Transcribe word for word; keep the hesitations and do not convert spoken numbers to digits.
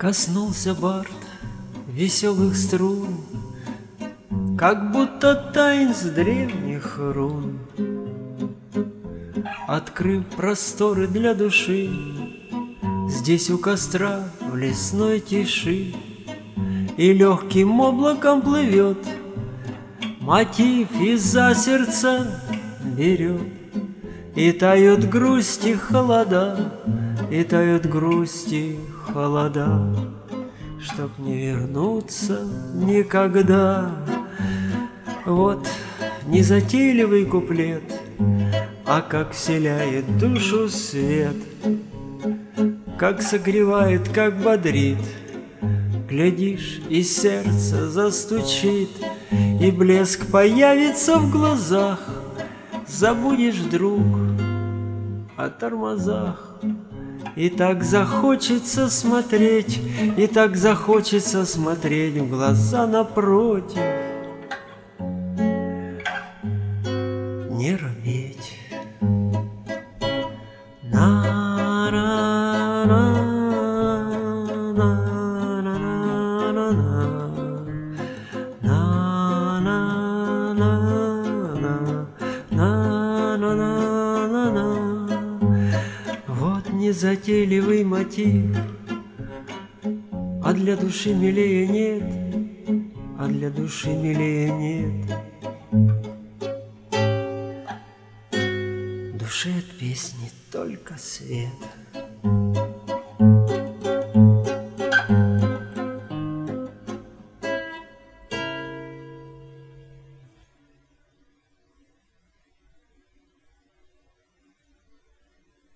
Коснулся бард веселых струн, как будто тайн с древних рун, открыв просторы для души. Здесь у костра в лесной тиши и легким облаком плывет мотив из-за сердца берет. И тают грусти холода, и тают грусти холода, чтоб не вернуться никогда. Вот незатейливый куплет, а как вселяет душу свет, как согревает, как бодрит. Глядишь, и сердце застучит, и блеск появится в глазах. Забудешь вдруг о тормозах. И так захочется смотреть, и так захочется смотреть в глаза напротив. Не робеть. Вот незатейливый мотив, а для души милее нет, а для души милее нет. Душе от песни только свет.